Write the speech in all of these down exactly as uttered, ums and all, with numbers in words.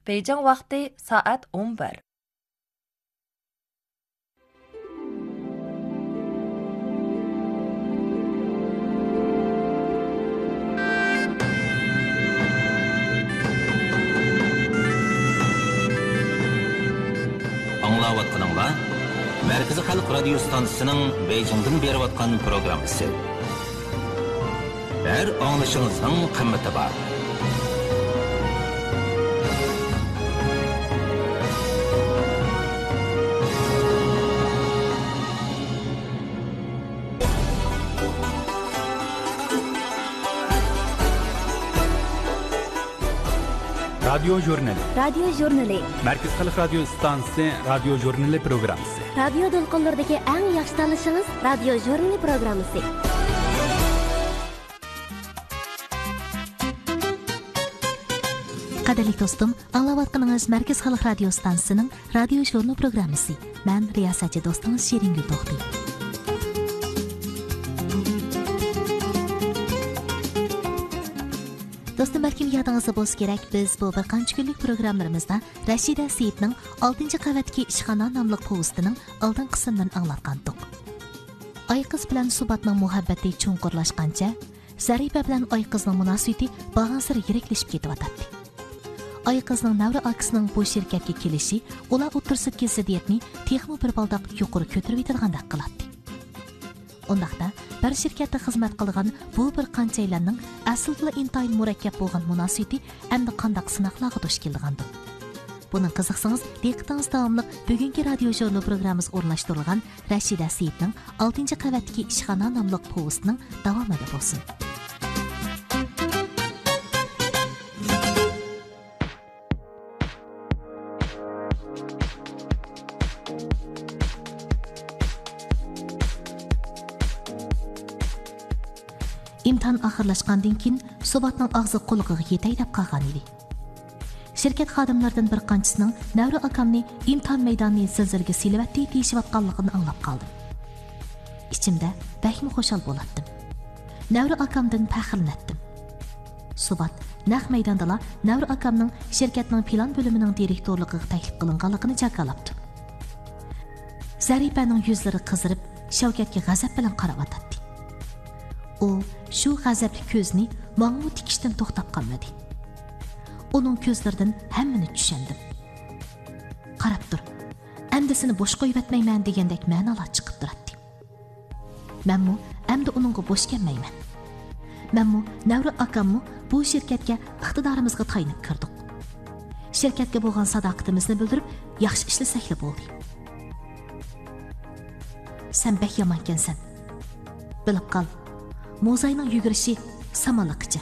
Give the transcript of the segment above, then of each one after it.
Beijing vaqti soat o'n bir. Аңлаватқаныңла, Мәркізі Халық радио станциясының Бейжіңден беріп атқан программасы. Әр аңлышыңыздың қымметі бар. Radyo Jurnali. Radyo Jurnali. Merkez Xalq Radio Stansiyasi Radyo Jurnali programmasi. Radio to'lqinlaridagi eng yaxshi tanlashingiz Radio Jurnali programmasi. Qadrli do'stim, anglayotganingiz Merkez Xalq Radio Stansiyasining Radio Jurnali programmasi. Men riyosatchi do'stingiz Shiringul To'xtiy. Dostum, balkim yadingizda bo'lsa kerak, biz bu bir qancha kunlik programmalarimizda Rashida Seyitning oltinchi qavatdagi ishxona nomli povestining oldin qismidan anglatgandik. Ay qiz bilan Subatning muhabbati cho'nqurlashgancha, Zariba bilan Ay qizning munosabati bag'ansir yiriklashib ketyotdi. Ay qizning Navra akasining bu shirkatga kelishi ular o'tirsidagi ziddiyatni texmo bir baldoq yuqori ko'tarib yetirgandek qiladi. Ondaqda bir shirkatda xizmat qilgan bu bir qanchaylarning aslida intayin murakkab bo'lgan munosabati endi qandaq sinoqlarga duch kelgandi. Buning qiziqsangiz, diqqatingiz davomli bugungi radio jurnal programmamiz o'rnashtirilgan Rashida Seyitning oltinchi qavatdagi ishxona nomli povestining davomida bo'lsin. İmtihan axırlaşqandan keyin Subatning og'zi qo'liga yetay deb qolgan edi. Shirkat xodimlaridan bir qanchasining Navra akamni imtihan maydonini zilzilga silvatdi deyishayotganligini anglab qoldim. Ichimda bakmi xo'shal bo'latdim. Navra akamdan faxrlandim. Subat naq maydonda Navra akamning shirkatning plan bo'limining direktorligiga taklif qilinganligini jakalabdi. Zaribaning yuzlari qizirib, Shavkatga g'azab bilan qarab o'tdi. U shu g'azabli ko'zni menga tikishdan to'xtab qolmadi. Uning ko'zlaridan hammani tushundim. Qarab tur. Amdisini bo'sh qo'yib etmayman degandek ma'nolar chiqib turadi. Menmi endi uningga bo'sh kelmayman. Menmi Navra akammi bu shirkatga iqtidorimizga tayinib kirdik. Shirkatga bo'lgan sadoqatimizni bildirib, yaxshi ishlasak bo'ldi. Sen bek yomonkansan. Bilib qol. Mozayning yugurishi samonliqcha.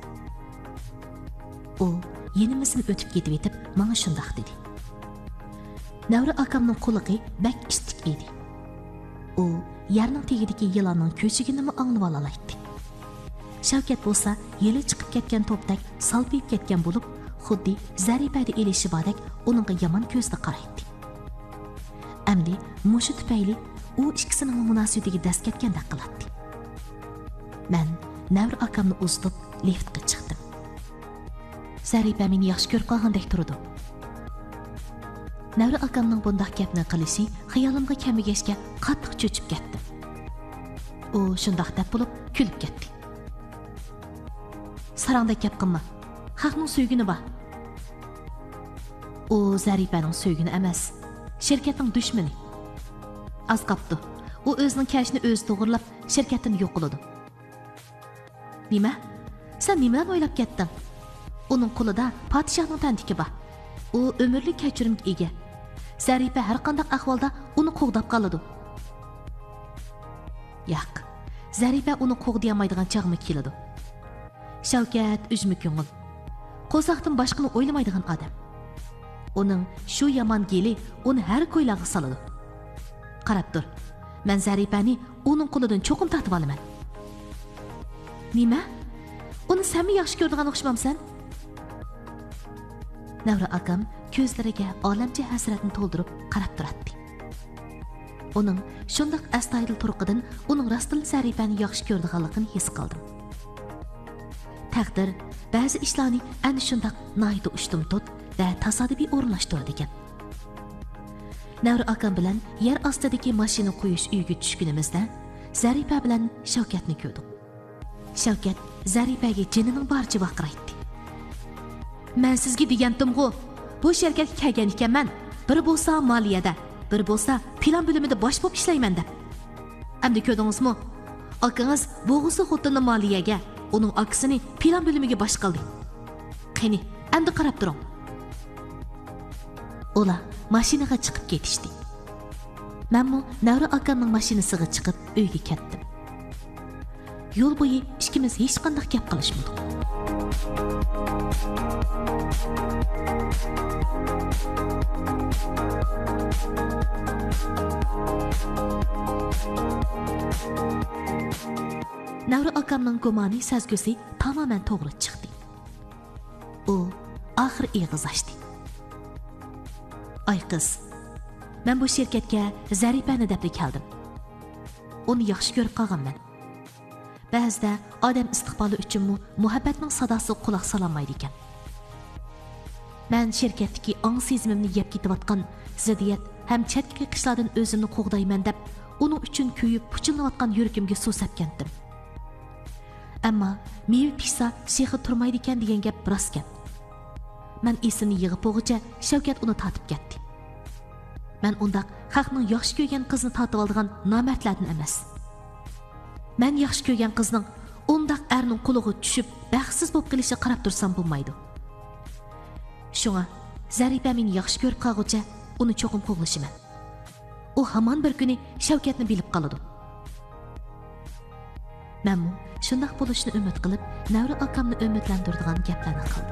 U yenimizni o'tib ketib etib, menga shundoq dedi. Navra akamning qo'liqi bak istik edi. U yerning tagidagi yilonning ko'chigini anglab olalaydi. Shavkat bo'lsa, yeli chiqib ketgan topdak salpib ketgan bo'lib, xuddi Zaribada elishi bodek uningga yomon ko'zda qaraydi. Amdi mushu tufayli u ikkisining munosabatiga dast ketgandek qiladi. Men Navra akamni uzitib liftga chiqdim. Zariba meni yaxshi ko'rib qolgandek turdi. Navra akamning bundoq gapni qilishi xayolimga kamigashga qattiq cho'chib ketdi. U shundoq deb bo'lib kulib ketdi. Sarangda gap qilma. Haqning so'ygini bor. U Zaribaning so'ygini emas, shirkatning dushmani. Az qapti. U o'zining kashini o'zi to'g'rilab, shirkatini yo'q qiladi. Nima? Sen nimadan o'ylab ketding? Uning qo'lida podshohning tantiki bor. U umrlik kechirimga ega. Zariba har qanday ahvolda uni qo'g'dab qoladi. Yo'q. Zariba uni qo'g'dayolmaydigan chog'mi keladi. Shavkat ujmi ko'ngil. Qo'saqdan boshqani o'ylamaydigan odam. Uning shu yomon geli uni har ko'ylarga soladi. Qarab tur. Men Zaribani uning qo'lidan cho'qim tortib olaman. Nima? Uni sen mi yaxshi ko'rdigan o'xshamamsan? Navra akam ko'zlariga olamcha hasratni to'ldirib qarab turadi. Uning shundoq astoydil turqidan uning rostdan Zaribani yaxshi ko'rdiganligini his qildim. Taqdir ba'zi ishlarni ana shundoq noyda ushtum tut va tasodifiy o'rinlashtirdi ekan. Navri akam bilan yer ostidagi mashina qo'yish uyga tushgunimizda Zarifa bilan Shavkatni ko'rdik. Shavkat Zarifaga jinining boricha baqiraydi. "Men sizga degandim-ku, bu sherkatga kelgan ekanman. Bir bo'lsa maliyada, bir bo'lsa plan bo'limida bosh bo'lib ishlayman deb. Endi ko'rdingizmi? Akangiz bo'g'isi xotinni maliyaga, uning aksini plan bo'limiga bosh qildi. Qani, endi qarab turing." Ular mashinaga chiqib ketishdi. Menmi Navri akamning mashinasiga chiqib uyga ketdim. Yo'l bo'yi ikkimiz hech qanday gap qilishmadik. Navri akamning gumoni sezgusi tamamen to'g'ri chiqdi. U oxir ig'iz ochdi. "Ay qiz, men bu shirkatga Zarifani deb keldim. Uni yaxshi ko'rib qolganman. Ba'zida odam istiqboli uchun muhabbatning sadosi quloq sololmaydi ekan. Men shirkatdagi ong sezimimni yeb ketayotgan ziddiyat ham chetki qishlardan o'zimni qo'g'dayman deb uning uchun kuyib puchillayotgan yuragimga suv sepgandim. Ammo mevi pishsa shexi turmaydi ekan degan gap rost gap. Men esimni yig'ib bo'g'icha Shavkat uni tatib ketdi. Men undaq xalqning yaxshi ko'rgan qizni tatib oladigan nomardlardan emas. Men yaxshi ko'rgan qizning undaq erning quliga tushib baxtsiz bo'lib qilishi qarab tursam bo'lmaydi. Shunga Zarifa meni yaxshi ko'rib qolguncha uni cho'qim qo'g'lishiman. U hamon bir kuni Shavkatni bilib qoladi. Menmi shundaq bo'lishini umid qilib, Navri akamni umidlantiradigan gaplarni qildim.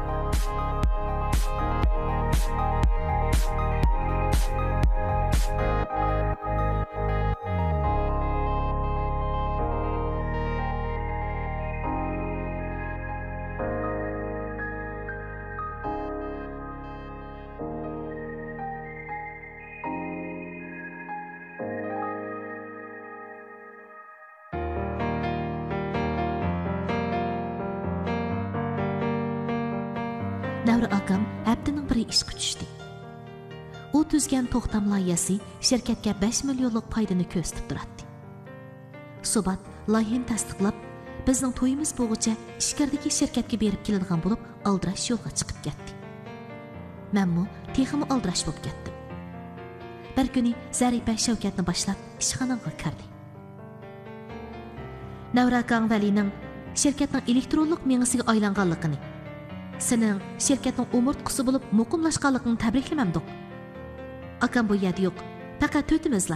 Navri akam haftaning biri ishga tushdi. U tuzgan to'xtam loyihasi shirkatga besh millionlik foydani ko'rsatib turadi. Subat loyihani tasdiqlab, bizning to'yimiz bo'yicha ishkardagi shirkatga berib keladigan bo'lib, aldirash yo'lga chiqib ketdi. Menmi texmi aldirash bo'lib ketdim. Bir kuni Zarifa Shavkatni boshlab ishxonaga kirdi. Navri akam Valining shirkatning elektronlik mengisiga aylanganligini, sening shirkatning umurtqusi bo'lib muqimlashganligini tabriklamamdiq. Akam bu yerda yo'q, faqat to'timizlar.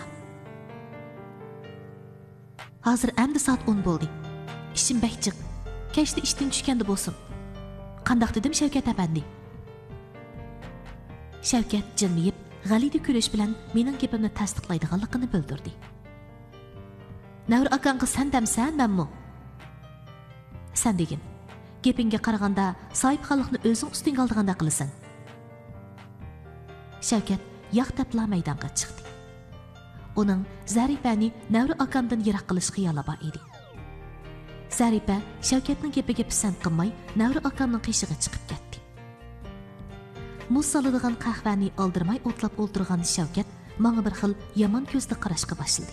Hozir endi soat o'n bo'ldi. Ishim bakchiq. Kechda ishdan tushganda bo'lsin. Qandaq dedim Shavkat apandi. Shavkat jilmayib, g'alidi kulish bilan mening gapimni tasdiqlaydiganligini bildirdi. Navri akangga sen demsan, menmi? Sen degin. Gapingga qaraganda sohibxonlikni o'zing ustingga oldiganda qilasan. Shavkat yaqtapla maydonga chiqdi. Uning Zarifani Navri akamdan yiroq qilish xiyoli bor edi. Zarifa Shavkatning gapiga pisand qilmay Navri akamning qishig'iga chiqib ketdi. Muz soladigan qahvani oldirmay o'tlab o'ltirgan Shavkat menga bir xil yomon ko'zda qarashga boshladi.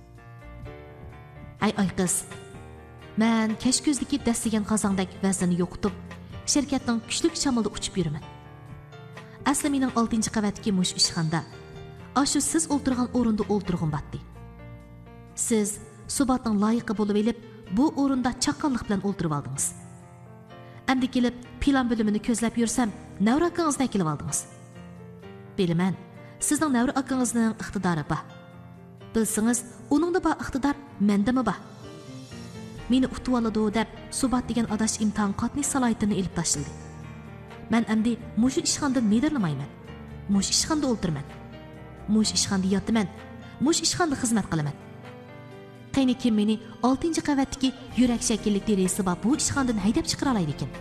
"Ay ay qiz, men kech ko'zdagi dastigan qozondek vaznini yo'qotib, shirkatning kuchli shamolda uchib yuraman. Asli mening oltinchi qavatdagi mush ishxonada, ashu siz o'ltirgan o'rinda o'ltirg'im batdi. Siz Subatning loyiqi bo'lib elib, bu o'rinda chaqqonlik bilan o'ltirib oldingiz. Endi kelib plan bo'limini ko'zlab yursam, Navri akangizdan kelib oldingiz. Bilaman, sizning Navri akangizning iqtidori bor. Bilsangiz, uningda bor iqtidor mendami bor? Meni utib oladi deb Subat degan adash imtihon qatniy salohiyatini ilib tashladi. Men endi mush ishxonada medirlamayman. Mush ishxonada o'ltirman. Mush ishxonada yotaman. Mush ishxonada xizmat qilaman. Qayni kim meni oltinchi qavatdagi yurak shakillik derisi bor bu ishxondan haydab chiqara oladi ekan?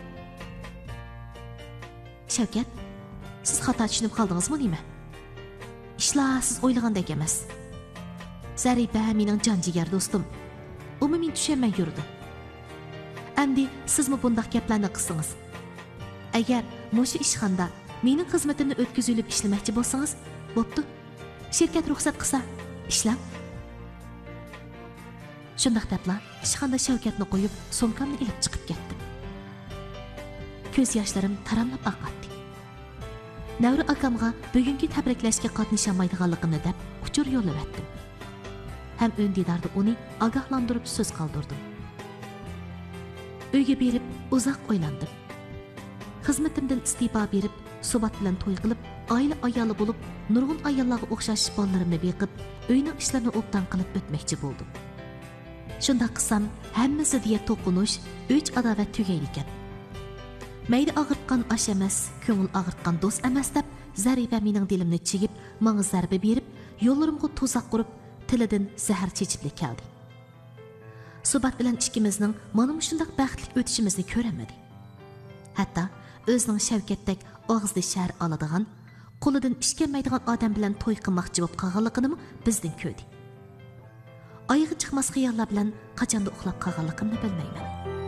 Shavkat, siz xato tushunib qoldingizmi deyman? Ishlar siz o'ylagandek emas. Zarifa mening jon jigar do'stim. Umumiy tushunmay yurdi. Endi sizmi bundaq gaplarni qilsangiz? Agar mush ishxonda mening xizmatimni o'tkazilib ishlamoqchi bo'lsangiz, bo'pti. Shirkat ruxsat qilsa, ishlang. Shundaq debla, ishxonada Shavkatni qo'yib, sumkamni ilib chiqib ketdim. Ko'z yoshlarim taramlab oqatdi. Navri akamga bugungi tabriklashga qatnashamaydiganligimni deb uchur yo'llavatdim. Ham o'ndidarda uni ogohlantirib so'z qoldirdim. Uyga berib uzoq o'ylandim. Xizmatimdan istifa berib, subat bilan to'y qilib, oila ayoli bo'lib, nurg'un ayollarga o'xshash bolalarimni beqib, uyning ishlarini obdan qilib o'tmoqchi bo'ldim. Shunda qilsam, hammasi diye to'qinish, uch adovat tugaydi ekan. Mayda og'irtgan osh emas, ko'ngil og'irtgan do'st emas deb, Zariba mening dilimni chigib, menga zarba berib, yo'llarimga to'saq qurib, tilidan zahar chechibli keldi. Subat bilan ikkimizning mana shunday baxtli o'tishimizni ko'rmadi. Hatto o'zining Shavkatdek og'izda shar oladigan, qo'lidan ish kelmaydigan odam bilan to'y qilmoqchi bo'lib qolganligini bizdan ko'rdi. Oyog'i chiqmas xiyollar bilan qachonda uxlab qolganligimni bilmayman.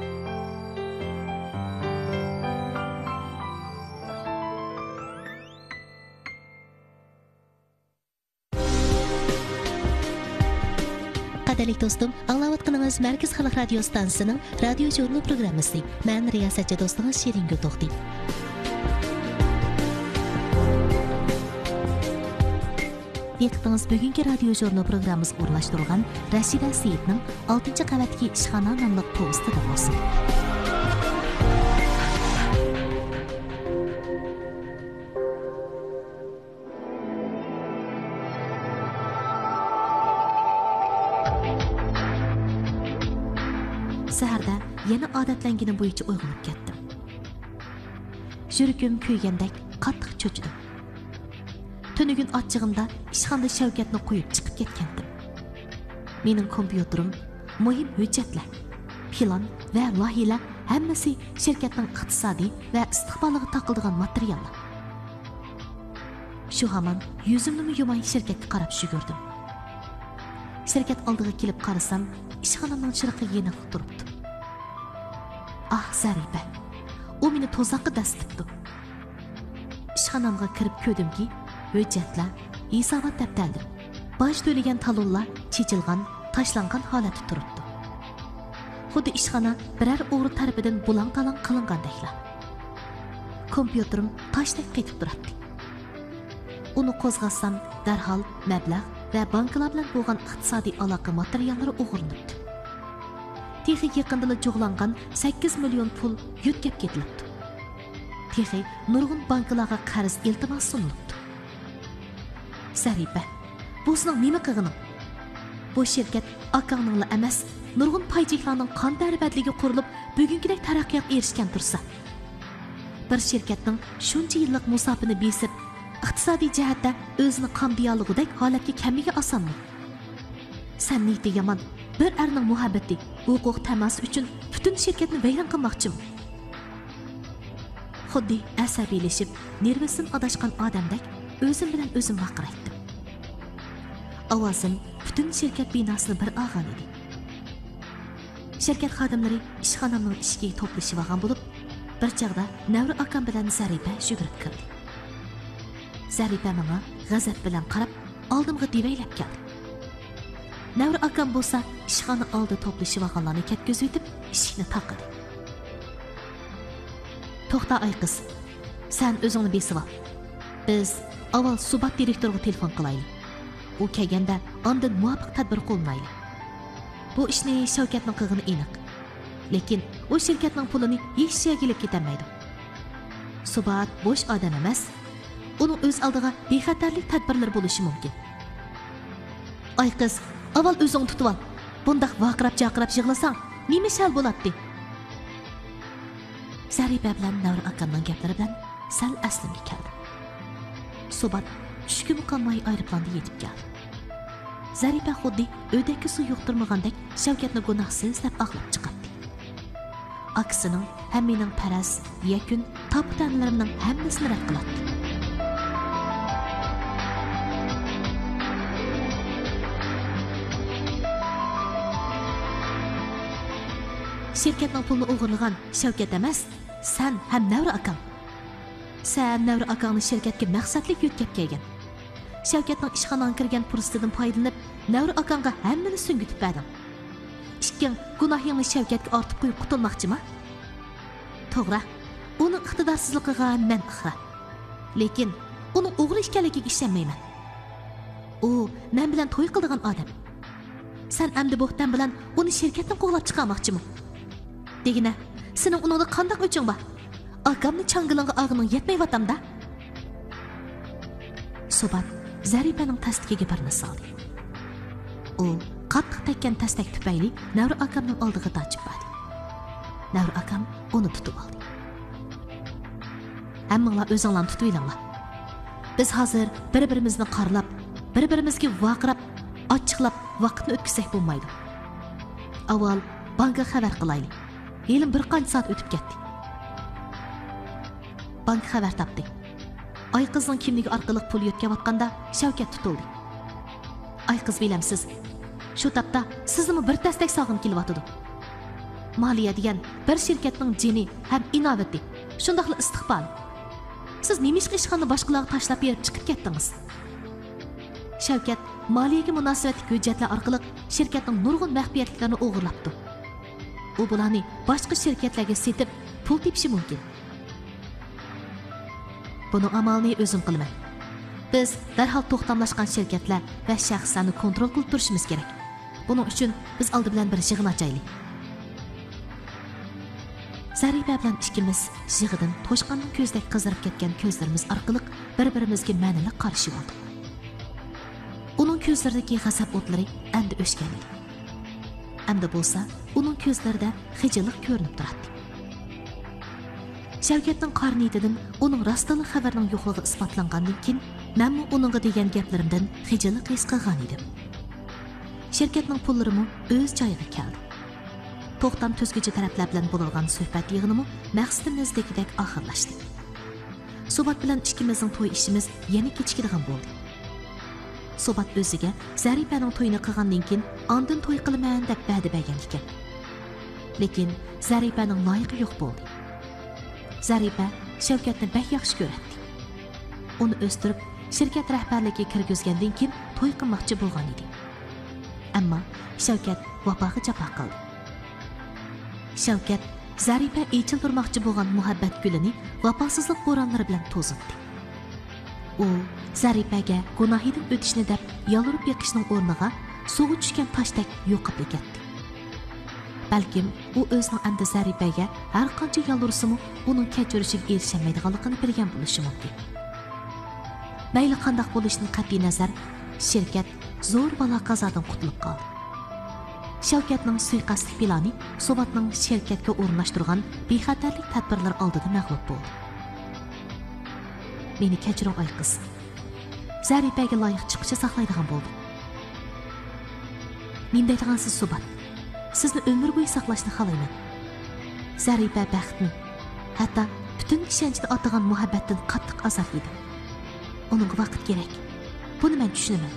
Qadirli do'stim, anglayotganingiz Markaz xalq radio stansiyasining radio jurnal programmasi. Men riyosatchi do'stingiz Shirin Gulto'xti. Diqqatingiz bugungi radio jurnal programmasi o'rnashtirilgan Rashida Seyitning oltinchi qavatdagi ishxona nomli postida bo'lsin. Saharda yana odatlanganim bo'yicha uyg'onib ketdim. Yuragim kuygandek qattiq cho'chidim. Tunugun ochchig'imda ishxonada Shavkatni qo'yib chiqib ketgandim. Mening kompyuterim, muhim hujjatlar, plan va loyihalar hammasi shirkatning iqtisodiy va istiqboliga taqiladigan materiallar. Shu hamon yuzimni yumay shirkatga qarab yugurdim. Shirkat oldiga kelib qarasam, ishxonamning chirog'i yeniq turibdi. Ah, Zariba. U meni to'zaqqa dastibdi. Ishxonamga kirib ko'rdimki, hujjatlar, hisobot daftarlar, bosh to'lagan talonlar chechilgan, tashlangan holatda turibdi. Xuddi ishxona biror o'g'ri tarafidan bulang-talang qilingandeklar. Kompyuterim tashdek qetib turibdi. Uni qo'zg'atsam, darhol mablag' va banklar bilan bo'lgan iqtisodiy aloqa materiallari o'g'irlanibdi. Texi yaqindala jo'g'langan sakkiz million pul yutkab ketilibdi. Texi nurg'un banklarga qarz iltimos sunilibdi. Zariba, bu sizning nima qilganing? Bu shirkat akangning emas, nurg'un paychiqlarning qon tarbiyatligiga qurilib, bugungidek taraqqiyotga erishgan tursa. Bir shirkatning shuncha yillik musofini besib, iqtisodiy jihatda o'zini qamdiyolligidek holatga kamiga osonmi? Sen niyati yomon, bir erning muhabbati, huquq tamosi uchun butun shirkatni vayron qilmoqchimi? Xuddi asabiylashib, nervisim adashgan odamdek o'zim bilan o'zim vaqiraydim. Ovozim butun shirkat binosini bir og'an edi. Shirkat xodimlari ishxonamning ishiga to'plashib olgan bo'lib, bir chaqda Navri akam bilan Zariba yugurib kirdi. Zariba menga g'azab bilan qarab, oldimga devaylab keldi. Navri akam bo'lsa, ishxona oldi to'plashib olganlarni ketkizib o'tib, eshikni taqidi. To'xta ay qiz. Sen o'zingni besib ol. Biz avval subat direktoriga telefon qilaylik. U kelganda ondan muvofiq tadbir qo'llaylik. Bu ishni Shavkatning qilgani aniq. Lekin u shirkatning pulini hech yerga olib ketmaydi. Subat bo'sh odam emas. Uning o'z oldiga bexatarlik tadbirlari bo'lishi mumkin. Ay qiz, avval o'zing tutib ol. Bundaq vaqirab-chaqirab yig'lasang, nima shal bo'ladi? Zariba bilan Navri akamning gaplari bilan sal aslimga keldi. Subat tushga muqammay aeroplanda yetib keldi. Zariba xuddi o'dakka suv yo'qtirmagandek Shavkatni gunohsiz deb aqlab chiqardi. Aksining ham mening paras, yakun, toptanlarimning hammasini rad qiladi. Shirkatning pulini o'g'irlagan Shavkat emas, sen ham Navri akam. Sen Navri akangni şirketga maqsadlik yo'tkab kelgan. Shavkatning ishxonaga kirgan fursatidan foydalanib, Navri akangga hammani so'ngitib berding. Ikking gunohingni Shavkatga ortib qo'yib qutulmoqchimi? To'g'ri, uning iqtidorsizligiga men iqror. Lekin uning o'g'ri ekanligiga ishonmayman. U men bilan to'y qiladigan odam. Sen endi bo'xtan bilan uni shirkatdan qo'g'lab chiqarmoqchimi? Degina, sening uningda qanday o'ching bor? Akamni changilingga og'ning yetmayvatamda. Subat Zaripaning tasdiqiga barni soldi. U qattiq tekkan tasdik tufayli Navri akamning oldiga qochib bordi. Navri akam uni tutib oldi. Hammanglar o'zinglarni tutib olinglar. Biz hozir bir-birimizni qarlab, bir-birimizga vaqirab, ochiqlab vaqtni o'tkazsak bo'lmaydi. Avval bankka xabar qilaylik. Yelim bir qancha soat o'tib ketdi. Bank xabar topdi. Ay qizning kimligi orqali pul yo'tkayotganda Shavkat tutildi. Ay qiz bilamsiz, shu tapda sizni bir tasdak sog'im kelyotdi. Maliya degan bir shirkatning jini ham innovati, shundaqli istiqbol. Siz nima ish qilishni boshqalarga tashlab berib chiqib ketdingiz? Shavkat maliyaga munosabatli hujjatlar orqali shirkatning nurg'un maxfiyatlarini o'g'irlabdi. U bularni boshqa shirkatlarga setib pul tepishi mumkin. Buni amalni o'zim qilaman. Biz darhol to'xtamlashgan shirkatlar va shaxslarni kontrol qilib turishimiz kerak. Buning uchun biz oldi bilan bir yig'in ochaylik. Zariba bilan ikkimiz yig'idan to'shqonning ko'zdek qizarib ketgan ko'zlarimiz orqali bir-birimizga ma'nili qarshi oldik. Uning ko'zlaridagi g'azab o'tlari endi o'chgan edi. Endi bo'lsa, uning ko'zlarida xijillik ko'rinib turardi. Shavkatning qarniyatidan uning rostali xabarning yo'qligi isbotlangandan keyin men uningga degan gaplarimdan xijillik his qilgan edim. Shirkatning pullari o'z joyiga keldi. To'xtam tuzguchi taraflar bilan bo'lgan suhbat yig'inimi maqsadimizdagidek oxirlashdi. Subat bilan ikkimizning to'y ishimiz yana kechikadigan bo'ldi. Subat o'ziga Zaripaning to'yini qilgandan keyin ondan to'y qilaman deb va'da bergan ekan. Lekin Zaripaning loyiqi yo'q bo'ldi. Zaripa Shavkatni bak yaxshi ko'radi. Uni o'stirib, shirkat rahbarligiga kirgizgandan keyin to'y qilmoqchi bo'lgan edi. Ammo Shavkat vafoga jafo qildi. Shavkat Zaripa echildirmoqchi bo'lgan muhabbat gulini vafosizlik bo'ronlari bilan to'zitdi. U Zaripaga gunohidan o'tishni deb yolurib yiqishning o'rniga suvga tushgan tashdek yo'qib ketdi. Balkim u o'zining endi Zaripaga har qancha yolursa-mu uning kechirishiga erishamaydiganligini bilgan bo'lishi mumkin. Mayli qanday bo'lishini qat'iy nazar, shirkat zo'r balo qazodan qutulib qoldi. Shavkatning suiqasdlik plani Subatning shirkatga o'rnashtirgan bexatarlik tadbirlari oldida mag'lub bo'ldi. Meni kechiring ay qiz. Zaripaga loyiq chiqishni saqlaydigan bo'ldi. Men deydigansiz Subat, sizni umr bo'yi saqlashni xohlayman. Zaripa baxtni, hatto butun ishonchni otagan muhabbatdan qattiq azab edi. Uning vaqt kerak. Buni men tushunaman.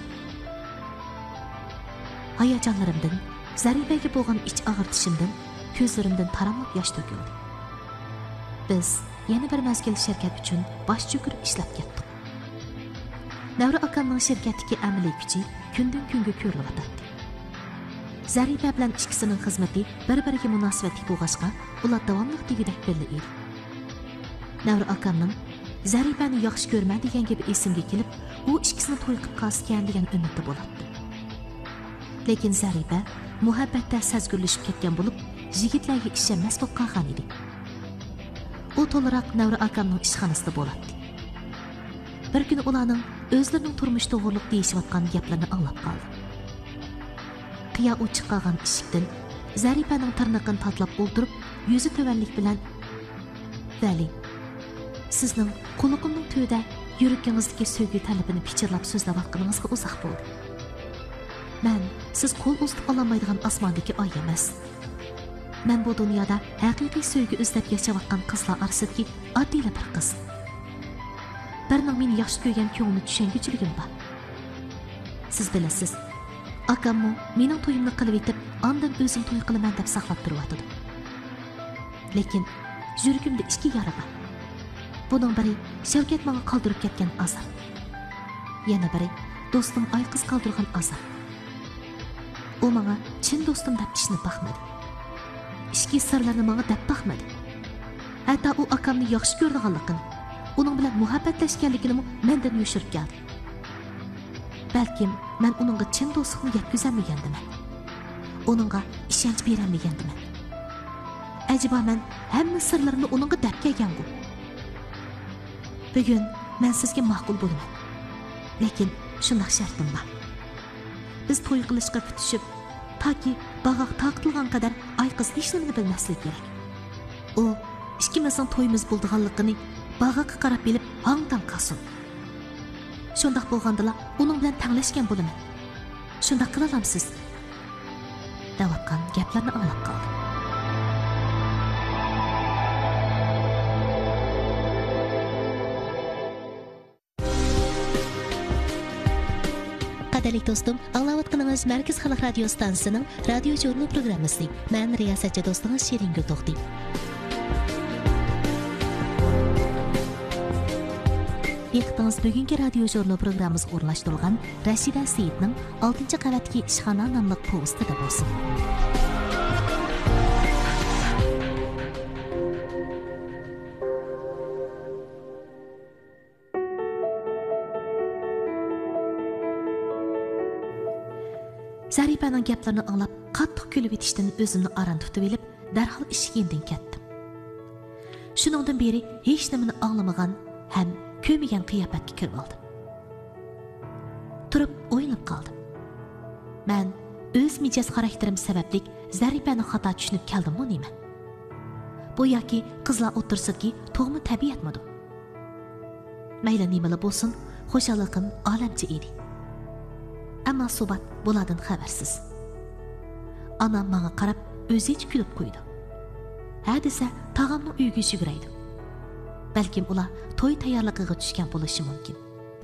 Hayajonlarimdan, Zaripaga bo'lgan ich og'irtishimdan, ko'zlarimdan taramlab yosh to'kildi. Biz yana bir mazgil shirkat uchun bosh cho'kirib ishlab ketdik. Navri akamning shirkatdagi amaliy kuchi kundan kunga ko'rilyapti. Zaripa bilan ikkisining xizmati bir-biriga munosabatli bo'lg'achqa, ular davomli degidek birga edi. Navri akamning Zaripani yaxshi ko'rma degan gapi esimga kelib, u ikkisini to'y qilib qolgan degan umidda bo'ladi. Lekin Zaripa muhabbatda sazgurlashib ketgan bo'lib, yigitlarga ishonmas bo'lib qolgan edi. U to'liq Navri akamning ishxonasida bo'ladi. Bir kuni ularning o'zlarining turmush to'g'riliq deyishayotgan gaplarini anglab qoldi. Qiya u chiqqan eshikdan Zaripaning tirnoqini tatlab o'ldirib, yuzi tuvanlik bilan "Vali, sizning quliqimning to'yida yuragingizdagi sevgi talabini pichirlab so'zlayotganingizga uzoq bo'ldi. Men siz qo'l uzatib olmaydigan osmondagi oy emas. Men bu dunyoda haqiqiy sevgi izlab yashayotgan qizlar orasidagi oddiy bir qiz. Birning meni yaxshi ko'rgan ko'ngilni tushunguchiligim bor. Siz bilasiz, akammo mening to'yimni qilib etib, ondan o'zim to'y qilaman deb saqlab turyapti. Lekin yuragimda ikki yara bor. Bunun biri Şevket bana kaldırıp ketken azar. Yana biri dostum Ayqız kaldırgan azar. O bana çin dostum dep işini bakmadı. İşki sırlarını bana dep bakmadı. Hatta o akamni yaxşı gördüğanlıqını, onun bilan muhabbetleşkenlikini menden yoşurip geldi. Belki ben onunla çin dostluğunu yetküzemmeyendim. Onunla işenç beremmeyendim. Acaba ben hem sırlarını onunla dep kelgen bu. Bugün ben sizge maqul bolaman. Lekin şundaq şartım var. Biz to'y qilishga kutishib, taki bag'aq taqtilgan qadar Ayqız hech nimani bilmaslik kerak. U ikkimizning to'yimiz bo'lganligini bag'aqqa qarab bilib, hang-tang qalsin. Shundaq bo'lgandala, uning bilan tanglashgan bo'laman. Shundaq qila olamsiz? Davatgan gaplarni anglab qoldi. Qadirlik dostum, anglayotganınız Merkez Xalq Radio stansiyasining radio jurnal programmasi. Men riyosatchi do'stingiz Shiringul To'xti. Diqqatingiz bugungi radio jurnal programmasiga o'rnashtirilgan Rashida Seyitning oltinchi qavatdagi ishxona nomli postida bo'lsin. Zaripaning gaplarini anglab, qattiq kulib etishdan o'zimni aran tutib olib, darhol ishigimdan ketdim. Shuningdan beri hech nimani anglamagan ham ko'migan qiyofatga kirib oldim. Turib o'ylab qoldim. Men o'z mijoz xarakterim sababli Zaripani xato tushunib keldim-mi nima? Bu yoki qizlar o'tirsidagi to'g'mi tabiatmidi? Mayli nimalar bo'lsin, xo'shalligim olamcha edi. Ama Subat bulardan xabarsiz. Anam bana qarab o'zicha kulib qo'ydi. Ha desa, tag'amning uyiga yuguraydi. Balkim ular to'y tayyorligiga tushgan bo'lishi mumkin.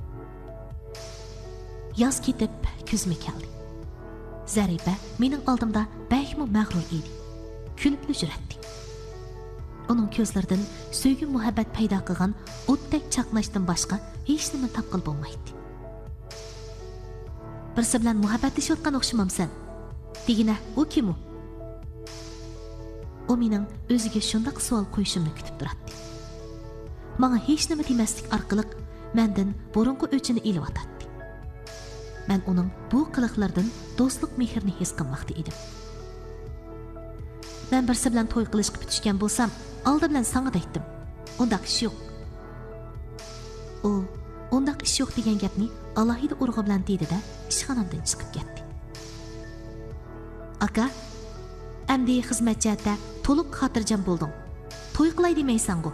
Yoz ketib, kuzma keldi. Zaripa mening oldimda bakmo mag'rur edi. Kulib yurardi. Uning ko'zlaridan sevgi muhabbat paydo qilgan o'tdek chaqnashdan boshqa hech nima topqil bo'lmaydi. Birisi bilan muhabbatlashayotgan o'xshamamsan. Degina, u kim u? U mening o'ziga shunday savol qo'yishimni kutib turardi. Menga hech nima demaslik orqali mendan burungi o'chini elib atadi. Men uning bu qiliqlaridan do'stlik mehrni his qilmoqda edim. Men birisi bilan to'y qilishga bitishgan bo'lsam, oldi bilan senga aytdim. Undaq ish yo'q. U undaq ish yo'q degan gapni alohida urg'u bilan dedi-da, ishxonamdan chiqib ketdi. Aka, amdi xizmat jihatda to'liq xotirjam bo'lding. To'y qilay demaysan-ku.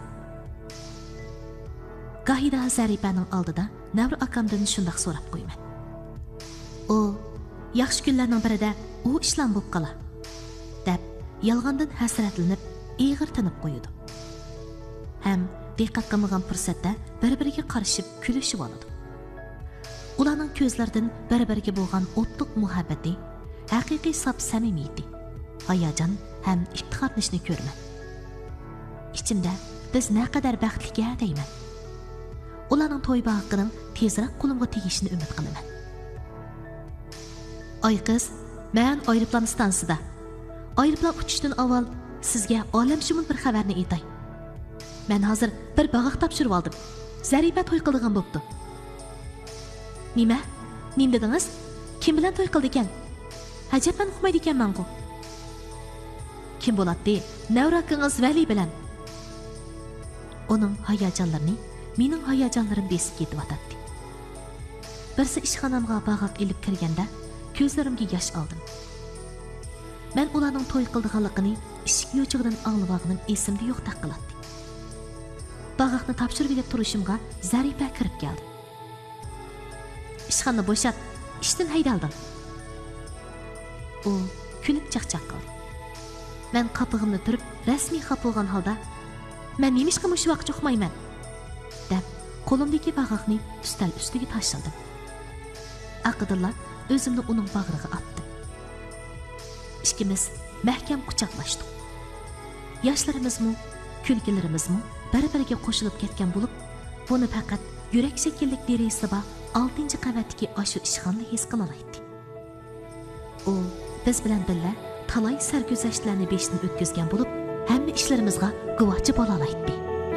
Gahida Zaripaning oldida Navr akamdan shundoq so'rab qo'yman. U yaxshi kunlarning birida u ishlam bo'lib qola, deb yolg'ondan hasratlanib, ig'ir tinib qo'ydi. Ham diqqat qilmagan fursatda bir-biriga qarashib kulishib oladi. Ularning ko'zlaridan bir-biriga bo'lgan o'tliq muhabbati, haqiqiy sap samimiyati, hayajon ham iftixorlanishni ko'raman. Ichimda biz naqadar baxtliga deyman. Ularning to'y bag'ining tezroq qo'limga tegishini umid qilaman. Ayqız, men aeroplan stansiyasida. Aeroplan uchishdan avval sizga olamshumul bir xabarni aytay. Men hozir bir bag'aq topshirib oldim. Zaripa to'y qildigan bo'pti. Nima? Nim dedingiz? Kim bilan to'y qildi ekan? Ajabman uqmaydi ekanman-ku. Kim bo'ladi? Navrakingiz Vali bilan. Uning hayajonlarini mening hayajonlarim besib ketib atadi. Birsi ishxonamga bag'aq ilib kirganda ko'zlarimga yosh oldim. Men ularning to'y qildiganligini eshik yo'chig'idan anglabog'im esimda yo'qdek qiladi. Bag'aqni topshirib berib turishimga Zaripa kirib keldi. Ishxonni bo'shat, ishdan haydaldim. U kulib chaqchaq qildi. Men qapig'imni turib, rasmiy xat bo'lgan holda, "Men nemishqa shu vaqt uxmayman?" deb qo'limdagi bag'aqni ustal ustiga tashladim. Aqidillar o'zimni uning bag'riga atdim. Ikkimiz mahkam quchoqlashdik. Yoshlarimizmi, kulgilarimizmi bir-biriga qo'shilib ketgan bo'lib, buni faqat yurak shakillik derisi bor oltinchi qavatdagi ashu ishxonada his qilalaydi. U biz bilan birga talay sarguzashtlarni beshdan o'tkazgan bo'lib, hamma ishlarimizga guvohchi bo'la oladi.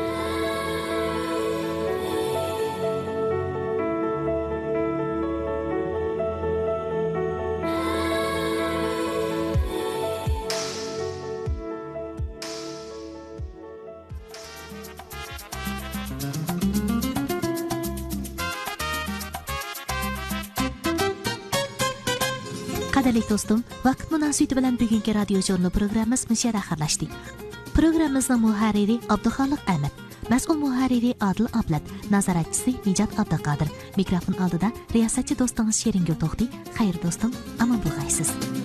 Qadirli do'stim, vaqt munosabati bilan bugungi radio jurnal programmamiz mushada oxirlashdi. Programmamizning muharriri Abduxoliq Ahmad, mas'ul muharriri Adil Ablat, nazoratchisi Nijat Abduqodir. Mikrofon oldida riyosatchi do'stingiz Sheringul To'xti. Xayr do'stim, omon bo'lg'aysiz.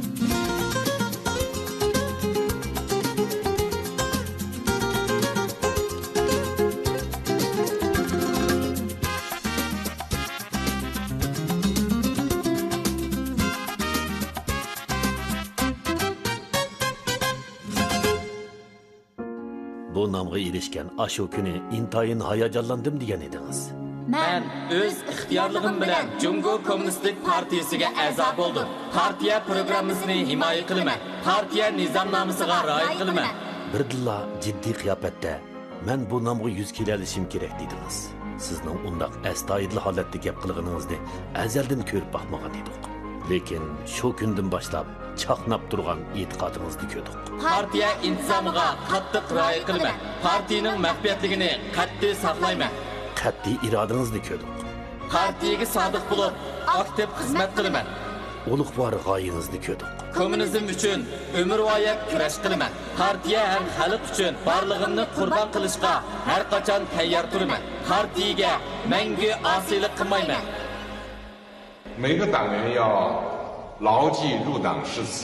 Bu namga erişken aşu kuni intayin hayacanlandım degan ediniz. Men öz ixtiyorligim bilan Jungo Kommunistik partiyasiga a'zo bo'ldim. Partiya programmasini himoya qilaman. Partiya nizomnomasiga rioya qilaman. Birdilla jiddiy qiyofatda men bu namga yuz kelishim kerak dediniz. Sizning undaq astoydil holatda gap qilganingizni azaldan ko'rib baxmagan edik. Lekin shu kundan boshlab chaqnab turgan e'tiqodingizni ko'rdik. Partiya intizomiga qattiq rioya qilaman. Partiyaning maxfiyatligini qat'iy saqlayman. Qat'iy irodangizni ko'rdik. Partiyaga sodiq bo'lib, aktiv xizmat qilaman. Ulug'vor g'oyangizni ko'rdik. Kommunizm uchun umrvoyat kurash qilaman. Partiya ham xalq uchun borlig'imni qurbon qilishga har qachon tayyor turaman. Partiyaga mangu osiylik qilmayman. 每个党员要牢记入党誓词，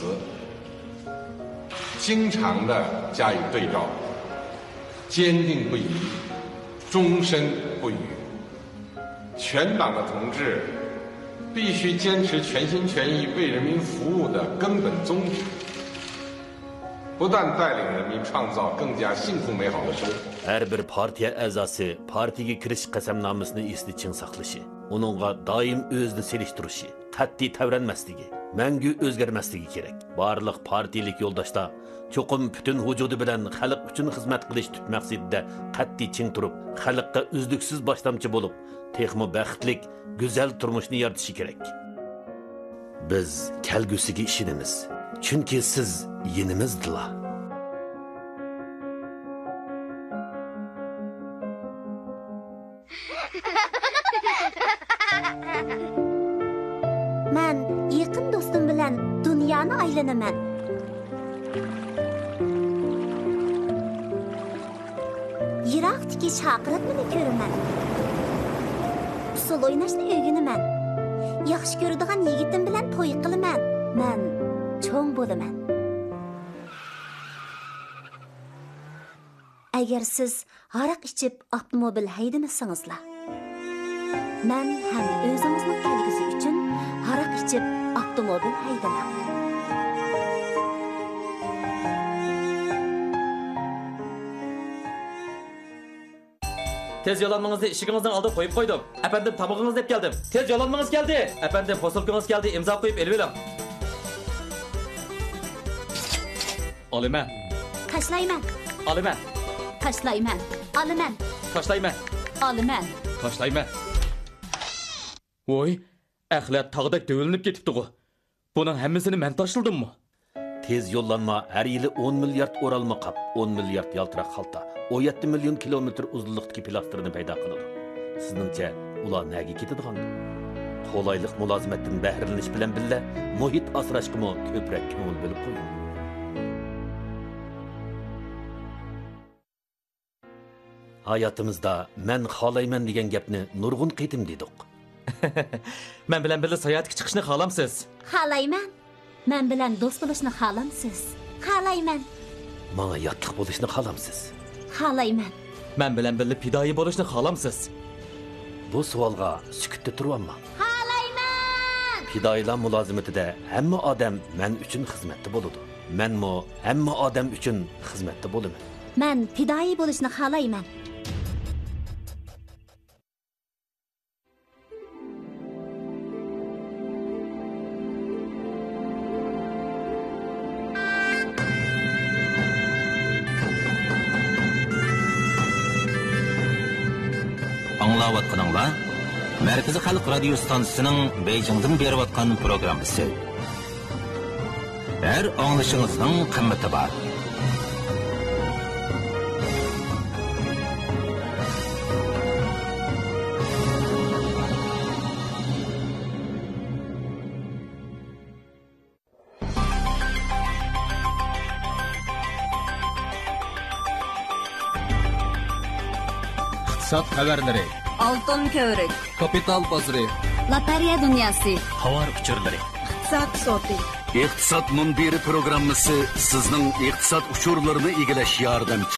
经常的加以对照，坚定不移，终身不渝。全党的同志必须坚持全心全意为人民服务的根本宗旨，不断带领人民创造更加幸福美好的生活。 Her bir partiya a'zosi partiyaga kirish qasamnomasini esda ching saqlashi, uningga doim o'zini selishtirishi, qat'iy tavranmasligi, mangu o'zgarmasligi kerak. Barliq partiyalik yo'ldoshlar cho'qim butun vujudi bilan xalq uchun xizmat qilish tut maqsadida qat'iy ching turib, xalqqa uzluksiz boshlamchi bo'lib, texmo baxtlik, go'zal turmushni yaratishi kerak. Biz kelgusiga ishonamiz, chunki siz yenimizdilar. Men yaqin do'stim bilan dunyoni aylanaman. Yiroqdagi chaqiriqni ko'raman. Usul o'ynashni o'rganaman. Yaxshi ko'radigan yigitim bilan to'y qilaman. Men cho'ng bo'laman. Agar siz aroq ichib avtomobil haydamasangizlar, men ham o'zingizning kelgusi uchun aroq ichib avtomobil haydaman. Tez yo'llanmangizni ishigingizdan oldin qo'yib qo'ydim. Efendim, tamog'ingiz deb keldim. Tez yo'llanmangiz keldi. Efendim, posilkangiz keldi. Imzo qo'yib elib oling. Olaman. Tashlayman. Olaman. Tashlayman. Olaman. Tashlayman. Olaman. Tashlayman. Voy, axlat tog'dak dövülünüp ketibdi-ku. Buning hammasini men tashildimmi? Tez yo'llanma har yili o'n milliard o'ralma qap, o'n milliard yaltiroq xalta, o'n yetti million kilometr uzunlikdagi plastrini paydo qiladi. Sizningcha ular nega ketadigan? Qo'laylik mulozimatdan bahralanish bilan birga muhit asrashga ko'proq ko'ngil bo'lib qo'ying. Hayotimizda men xohlayman degan gapni nurg'un qitim dedik. Men bilan birga sayohatga chiqishni xohlamsiz? Xohlayman. Men bilan do'st bo'lishni xohlamsiz? Xohlayman. Menga yotliq bo'lishni xohlamsiz? Xohlayman. Men bilan birga fidoyi bo'lishni xohlamsiz? Bu savolga sukutda turibman. Xohlayman. Fidoyilar mulozimatida hamma odam men uchun xizmatda bo'ladi. Menmo hamma odam uchun xizmatda bo'laman. Men fidoyi bo'lishni xohlayman. аңлаватқаныңла Merkezi Halk Radyo Stansiyasining Beijingdan berayotgan programmasi. Her anglashingizning qimmati bor. İqtisod xabarlari, Altın kövrek, kapital bozori, Lotereya dünyası, Xabar uchurlari. iqtisod so'ti. İqtisad munbiri programmasi sizning iqtisod uchurlarini egalash yordamchi.